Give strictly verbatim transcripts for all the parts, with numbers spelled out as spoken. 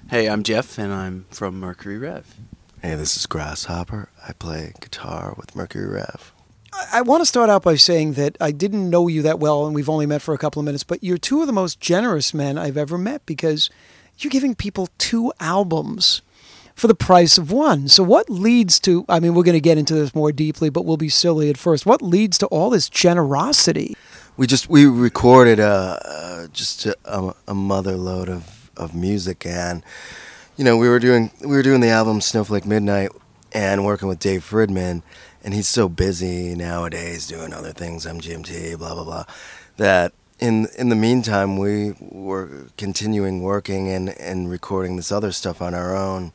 Hey, I'm Jeff, and I'm from Mercury Rev. Hey, this is Grasshopper. I play guitar with Mercury Rev. I, I want to start out by saying that I didn't know you that well, and we've only met for a couple of minutes, but you're two of the most generous men I've ever met because you're giving people two albums for the price of one. So what leads to, I mean, we're going to get into this more deeply, but we'll be silly at first. What leads to all this generosity? We just, we recorded a, uh, just a, a mother load of of music, and you know we were doing we were doing the album Snowflake Midnight and working with Dave Fridman, and he's so busy nowadays doing other things, M G M T, blah blah blah, that in in the meantime we were continuing working and and recording this other stuff on our own,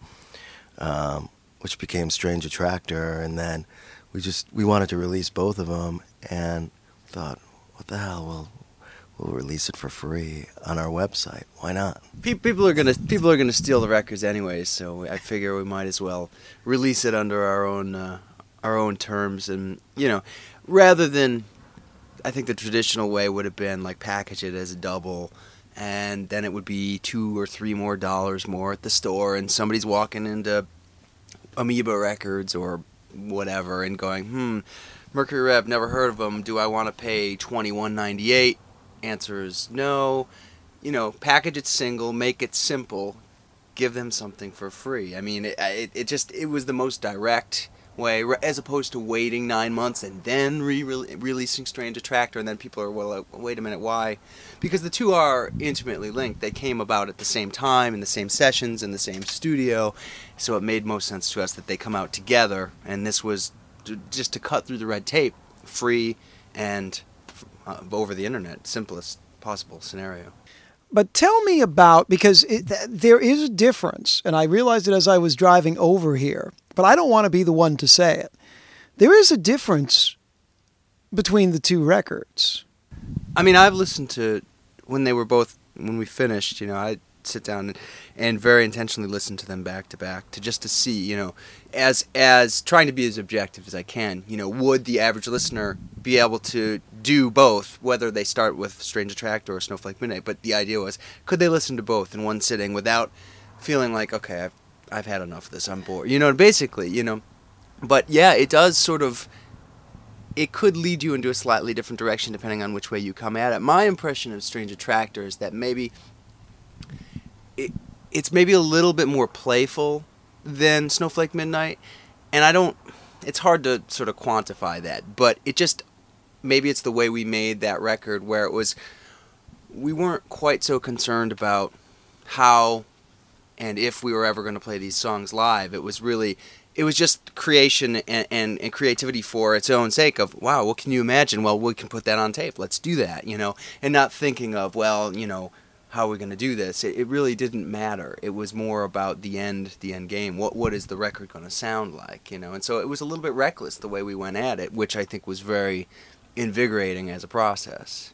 um, which became Strange Attractor, and then we just we wanted to release both of them and thought, what the hell, we'll We'll release it for free on our website. Why not? People are gonna people are gonna steal the records anyways, so I figure we might as well release it under our own uh, our own terms, and you know, rather than, I think the traditional way would have been like package it as a double, and then it would be two or three more dollars more at the store, and somebody's walking into Amoeba Records or whatever and going, hmm, Mercury Rev, never heard of them. Do I want to pay twenty-one ninety-eight? Answer is no. You know, package it single, make it simple, give them something for free. I mean, it, it, it just, it was the most direct way, as opposed to waiting nine months and then re-releasing Strange Attractor, and then people are, well, wait a minute, why? Because the two are intimately linked. They came about at the same time, in the same sessions, in the same studio, so it made most sense to us that they come out together, and this was just to cut through the red tape, free and Uh, over the internet, simplest possible scenario. But tell me about, because it, th- there is a difference, and I realized it as I was driving over here, but I don't want to be the one to say it. There is a difference between the two records. I mean, I've listened to, when they were both, when we finished, you know, I sit down and, and very intentionally listen to them back to back to just to see, you know, as as trying to be as objective as I can, you know, would the average listener be able to do both, whether they start with Strange Attractor or Snowflake Midnight? But the idea was, could they listen to both in one sitting without feeling like, okay, I've I've had enough of this, I'm bored, you know, basically, you know. But yeah, it does sort of, it could lead you into a slightly different direction depending on which way you come at it. My impression of Strange Attractor is that maybe It, it's maybe a little bit more playful than Snowflake Midnight, and I don't, it's hard to sort of quantify that, but it just, maybe it's the way we made that record where it was, we weren't quite so concerned about how and if we were ever going to play these songs live. It was really, it was just creation and, and, and creativity for its own sake of, wow, what can you imagine? Well, we can put that on tape, let's do that, you know, and not thinking of, well, you know, how are we going to do this? It, it really didn't matter. It was more about the end, the end game. What what is the record going to sound like, you know? And so it was a little bit reckless the way we went at it, which I think was very invigorating as a process.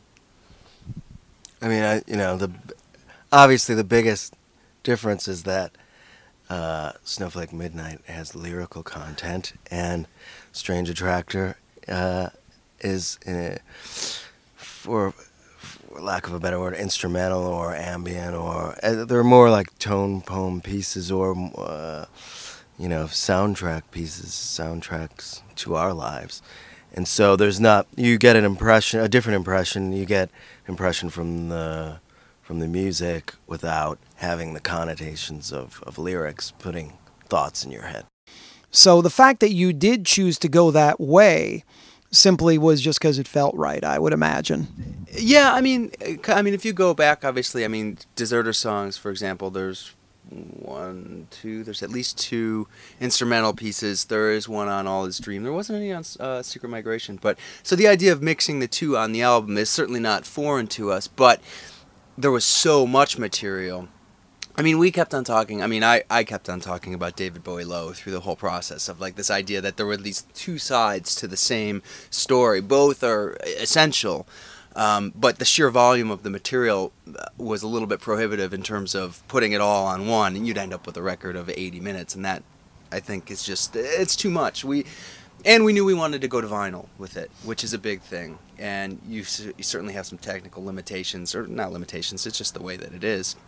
I mean, I, you know, the obviously the biggest difference is that uh, Snowflake Midnight has lyrical content, and Strange Attractor uh, is in a, for. for lack of a better word, instrumental or ambient, or uh, they're more like tone poem pieces or, uh, you know, soundtrack pieces, soundtracks to our lives. And so there's not, you get an impression, a different impression, you get impression from the from the music without having the connotations of, of lyrics putting thoughts in your head. So the fact that you did choose to go that way simply was just because it felt right, I would imagine. Yeah, I mean, I mean, if you go back, obviously, I mean, Deserter Songs, for example, there's one, two, there's at least two instrumental pieces. There is one on All Is Dream. There wasn't any on uh, Secret Migration. But so the idea of mixing the two on the album is certainly not foreign to us, but there was so much material. I mean, we kept on talking, I mean, I, I kept on talking about David Bowie Low through the whole process of, like, this idea that there were at least two sides to the same story. Both are essential, um, but the sheer volume of the material was a little bit prohibitive in terms of putting it all on one, and you'd end up with a record of eighty minutes, and that, I think, is just, it's too much. We... And we knew we wanted to go to vinyl with it, which is a big thing. And you, you certainly have some technical limitations, or not limitations, it's just the way that it is.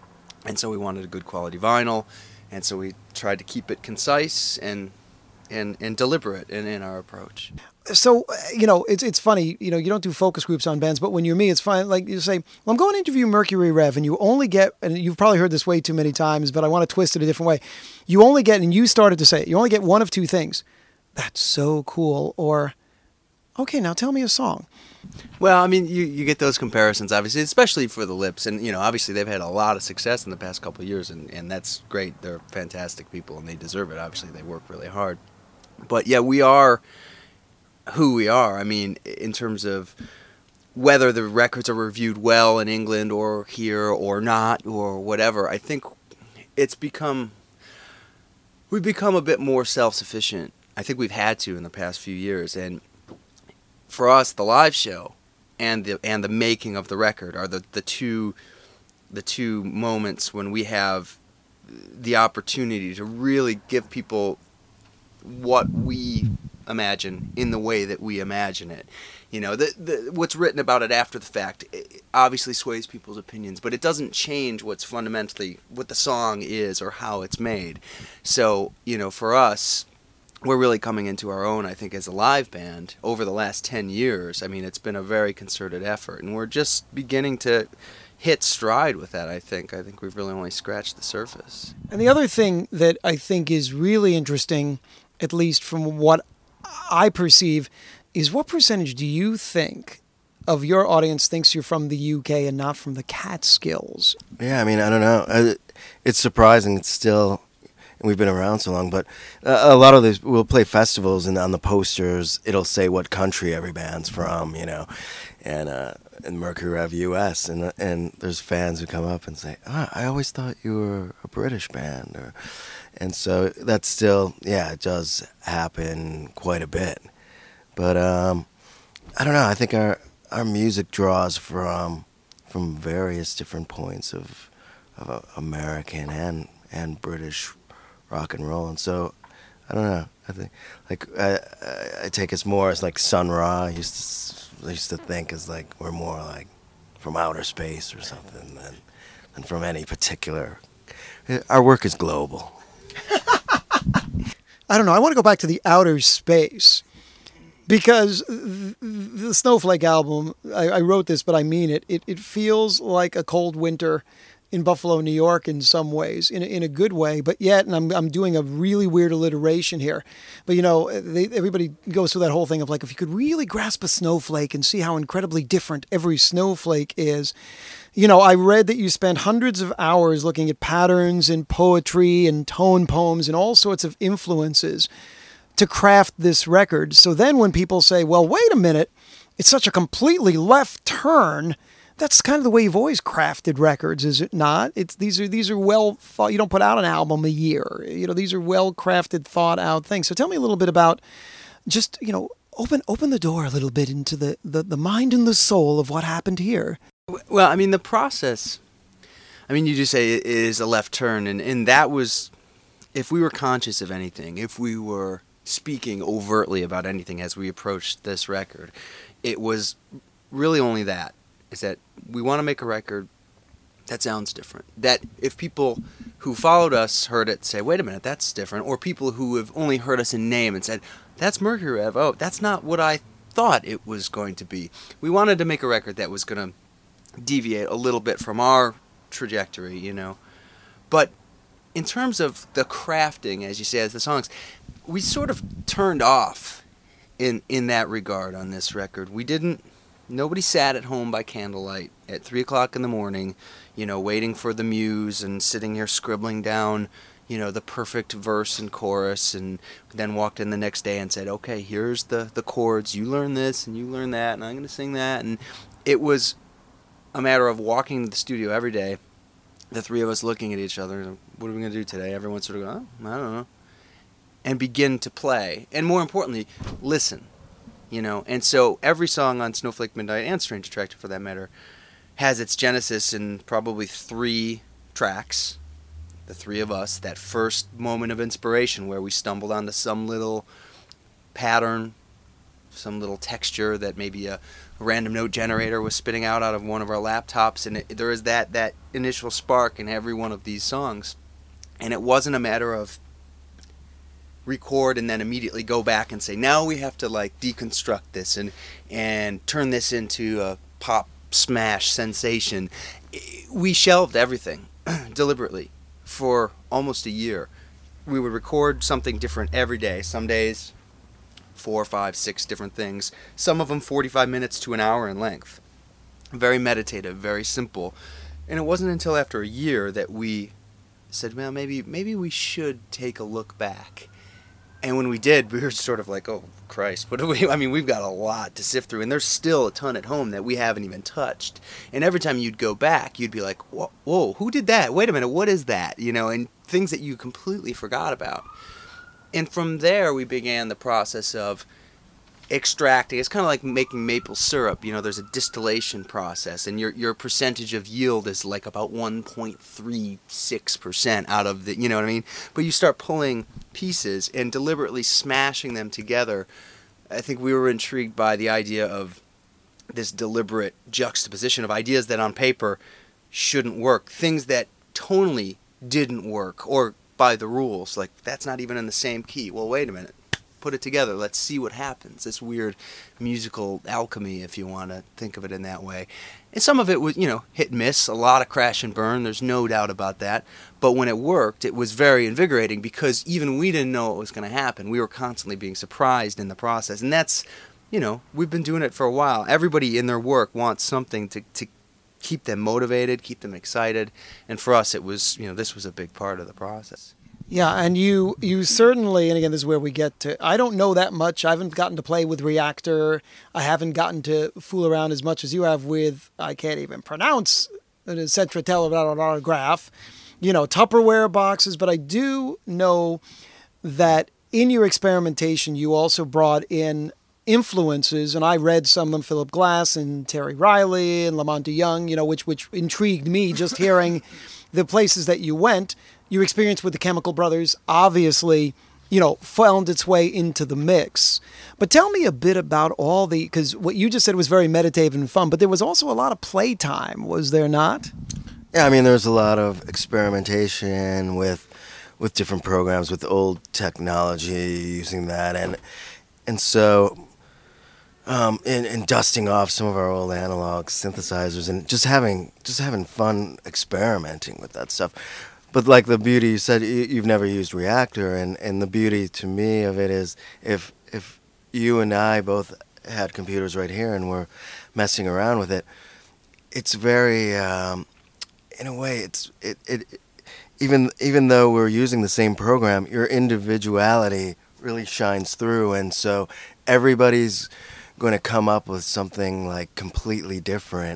and so we wanted a good quality vinyl, and so we tried to keep it concise and and, and deliberate in, in our approach. So, uh, you know, it's it's funny, you know, you don't do focus groups on bands, but when you're me, it's fine. Like you say, well, I'm going to interview Mercury Rev, and you only get, and you've probably heard this way too many times, but I want to twist it a different way. You only get, and you started to say it, you only get one of two things. That's so cool. Or, okay, now tell me a song. Well, I mean, you, you get those comparisons, obviously, especially for the Lips. And, you know, obviously they've had a lot of success in the past couple of years, and, and that's great. They're fantastic people, and they deserve it. Obviously, they work really hard. But, yeah, we are who we are. I mean, in terms of whether the records are reviewed well in England or here or not or whatever, I think it's become, we've become a bit more self-sufficient. I think we've had to in the past few years. And for us, the live show and the and the making of the record are the, the two the two moments when we have the opportunity to really give people what we imagine in the way that we imagine it. You know, the, the what's written about it after the fact obviously sways people's opinions, but it doesn't change what's fundamentally what the song is or how it's made. So, you know, for us, we're really coming into our own, I think, as a live band over the last ten years. I mean, it's been a very concerted effort, and we're just beginning to hit stride with that, I think. I think we've really only scratched the surface. And the other thing that I think is really interesting, at least from what I perceive, is what percentage do you think of your audience thinks you're from the U K and not from the Catskills? Yeah, I mean, I don't know. It's surprising. It's still, and we've been around so long, but a lot of this, we'll play festivals, and on the posters, it'll say what country every band's from, you know, and uh, and Mercury Rev U S, and and there's fans who come up and say, oh, I always thought you were a British band, or, and so that's still, yeah, it does happen quite a bit. But um, I don't know. I think our our music draws from from various different points of of uh, American and and British rock and roll, and so I don't know. I think like I I take us more as like Sun Ra. I used to I used to think as like we're more like from outer space or something than than from any particular. Our work is global. I don't know. I want to go back to the outer space. Because the Snowflake album, I, I wrote this, but I mean it, it. It feels like a cold winter in Buffalo, New York in some ways, in a, in a good way. But yet, and I'm I'm doing a really weird alliteration here. But, you know, they, everybody goes through that whole thing of like, if you could really grasp a snowflake and see how incredibly different every snowflake is. You know, I read that you spent hundreds of hours looking at patterns in poetry and tone poems and all sorts of influences to craft this record. So then when people say, well, wait a minute, it's such a completely left turn, that's kind of the way you've always crafted records, is it not? It's these are these are well thought. You don't put out an album a year. You know, these are well crafted, thought out things. So tell me a little bit about just, you know, open open the door a little bit into the, the, the mind and the soul of what happened here. Well, I mean, the process, I mean, you just say it is a left turn, and, and that was, if we were conscious of anything, if we were speaking overtly about anything as we approached this record, it was really only that, is that we want to make a record that sounds different. That if people who followed us heard it say, wait a minute, that's different, or people who have only heard us in name and said, that's Mercury Rev, oh, that's not what I thought it was going to be. We wanted to make a record that was going to deviate a little bit from our trajectory, you know. But in terms of the crafting, as you say, as the songs, we sort of turned off in in that regard on this record. We didn't, nobody sat at home by candlelight at three o'clock in the morning, you know, waiting for the muse and sitting here scribbling down, you know, the perfect verse and chorus, and then walked in the next day and said, okay, here's the, the chords, you learn this and you learn that, and I'm going to sing that. And it was a matter of walking to the studio every day, the three of us looking at each other, what are we going to do today? Everyone sort of go, oh, I don't know. And begin to play. And more importantly, listen. You know, and so every song on Snowflake Midnight, and Strange Attractor for that matter, has its genesis in probably three tracks. The three of us, that first moment of inspiration where we stumbled onto some little pattern some little texture that maybe a, a random note generator was spitting out out of one of our laptops, and it, there is that that initial spark in every one of these songs. And it wasn't a matter of record and then immediately go back and say, now we have to like deconstruct this and and turn this into a pop smash sensation. We shelved everything deliberately for almost a year. We would record something different every day. Some days four, five, six different things. Some of them forty-five minutes to an hour in length. Very meditative, very simple. And it wasn't until after a year that we said, well, maybe maybe we should take a look back. And when we did, we were sort of like, oh, Christ, what do we, I mean, we've got a lot to sift through, and there's still a ton at home that we haven't even touched. And every time you'd go back, you'd be like, whoa, whoa, who did that? Wait a minute, what is that? You know, and things that you completely forgot about. And from there, we began the process of extracting. It's kind of like making maple syrup. You know, there's a distillation process, and your your percentage of yield is like about one point three six percent out of the, you know what I mean? But you start pulling pieces and deliberately smashing them together. I think we were intrigued by the idea of this deliberate juxtaposition of ideas that on paper shouldn't work, things that tonally didn't work, or by the rules, like that's not even in the same key. Well, wait a minute. Put it together. Let's see what happens. This weird musical alchemy, if you want to think of it in that way. And some of it was, you know, hit and miss, a lot of crash and burn. There's no doubt about that. But when it worked, it was very invigorating because even we didn't know what was going to happen. We were constantly being surprised in the process. And that's, you know, we've been doing it for a while. Everybody in their work wants something to, to keep them motivated, keep them excited. And for us, it was, you know, this was a big part of the process. Yeah, and you you certainly, and again, this is where we get to, I don't know that much. I haven't gotten to play with Reaktor. I haven't gotten to fool around as much as you have with, I can't even pronounce, the Cetra Telegraph, you know, Tupperware boxes. But I do know that in your experimentation, you also brought in influences, and I read some of them, Philip Glass and Terry Riley and Lamont Young, you know, which which intrigued me just hearing the places that you went. Your experience with the Chemical Brothers obviously, you know, found its way into the mix. But tell me a bit about all the, because what you just said was very meditative and fun, but there was also a lot of playtime, was there not? Yeah, I mean, there was a lot of experimentation with with different programs, with old technology, using that, and and so um, in, in dusting off some of our old analog synthesizers and just having just having fun experimenting with that stuff. But like the beauty, you said you've never used Reaktor, and, and the beauty to me of it is if if you and I both had computers right here and we're messing around with it, it's very, um, in a way, it's it, it, it even even though we're using the same program, your individuality really shines through, and so everybody's going to come up with something like completely different.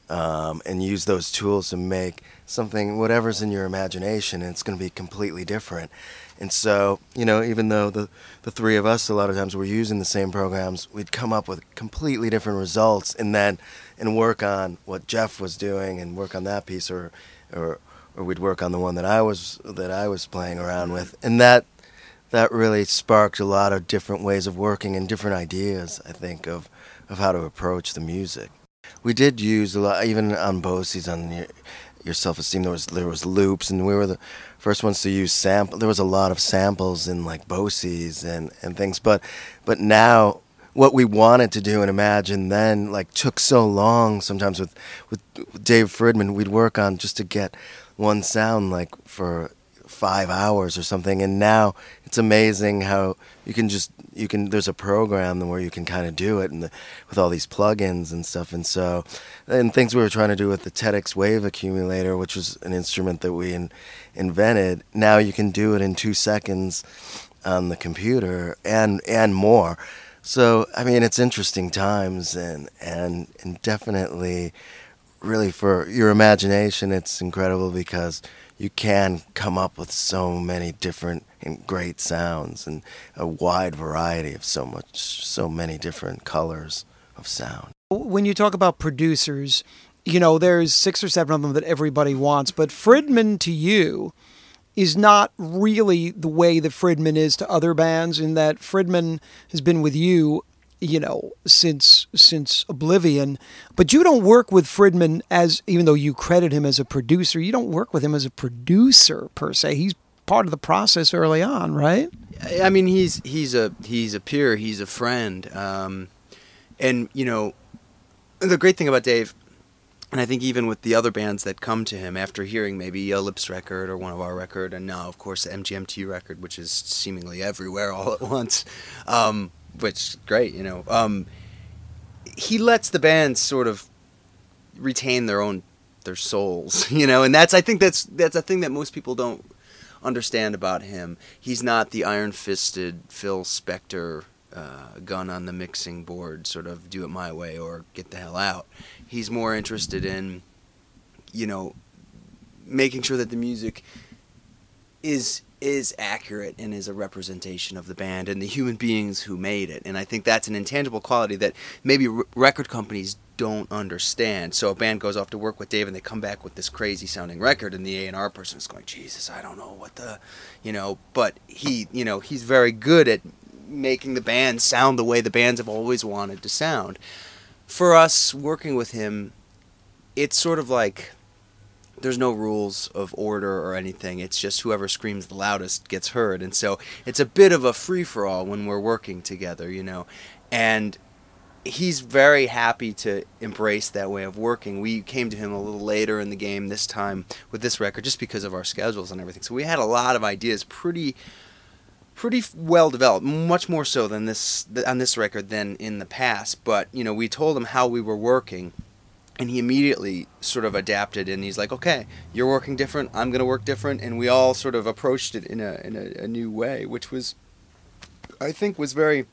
Um, and use those tools to make something, whatever's in your imagination, and it's going to be completely different. And so, you know, even though the, the three of us, a lot of times we're using the same programs, we'd come up with completely different results, and then and work on what Jeff was doing and work on that piece, or or or we'd work on the one that I was that I was playing around with, and that that really sparked a lot of different ways of working and different ideas, I think, of of how to approach the music. We did use a lot, even on Bosie's, on your, your Self-Esteem, there was there was loops, and we were the first ones to use sample. There was a lot of samples in like Bosie's and, and things, but but now what we wanted to do and imagine then like took so long. Sometimes with with Dave Fridman, we'd work on just to get one sound like for five hours or something, and now it's amazing how you can just you can there's a program where you can kind of do it, and the, with all these plugins and stuff. And so and things we were trying to do with the TEDx Wave Accumulator, which was an instrument that we in, invented, now you can do it in two seconds on the computer and and more. So I mean, it's interesting times, and and and definitely really for your imagination it's incredible because you can come up with so many different and great sounds and a wide variety of so much, so many different colors of sound. When you talk about producers, you know, there's six or seven of them that everybody wants, but Fridman to you is not really the way that Fridman is to other bands, in that Fridman has been with you you know, since since Oblivion. But you don't work with Fridman as, even though you credit him as a producer, you don't work with him as a producer per se. He's part of the process early on, right? I mean, he's he's a he's a peer, he's a friend, um, and you know, the great thing about Dave, and I think even with the other bands that come to him after hearing maybe a Lips record or one of our record, and now of course the M G M T record, which is seemingly everywhere all at once, um, which is great, you know, um, he lets the bands sort of retain their own their souls, you know, and that's I think that's that's a thing that most people don't understand about him. He's not the iron-fisted Phil Spector uh, gun on the mixing board, sort of do it my way or get the hell out. He's more interested in, you know, making sure that the music is is accurate and is a representation of the band and the human beings who made it. And I think that's an intangible quality that maybe r- record companies don't understand. So a band goes off to work with Dave and they come back with this crazy sounding record and the A and R person is going, Jesus, I don't know what the, you know, but he, you know, he's very good at making the band sound the way the bands have always wanted to sound. For us working with him, it's sort of like there's no rules of order or anything. It's just whoever screams the loudest gets heard. And so it's a bit of a free-for-all when we're working together, you know. And he's very happy to embrace that way of working. We came to him a little later in the game this time with this record just because of our schedules and everything. So we had a lot of ideas pretty pretty well developed, much more so than this on this record than in the past. But, you know, we told him how we were working, and he immediately sort of adapted, and he's like, okay, you're working different, I'm going to work different, and we all sort of approached it in a in a, a new way, which was, I think, was very,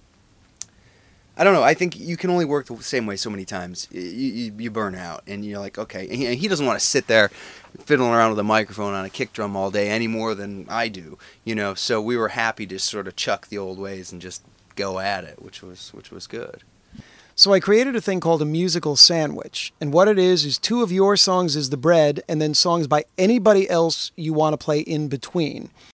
I don't know, I think you can only work the same way so many times. You, you, you burn out, and you're like, okay, and he, and he doesn't want to sit there fiddling around with a microphone on a kick drum all day any more than I do, you know, so we were happy to sort of chuck the old ways and just go at it, which was which was good. So I created a thing called a musical sandwich. And what it is, is two of your songs is the bread, and then songs by anybody else you want to play in between.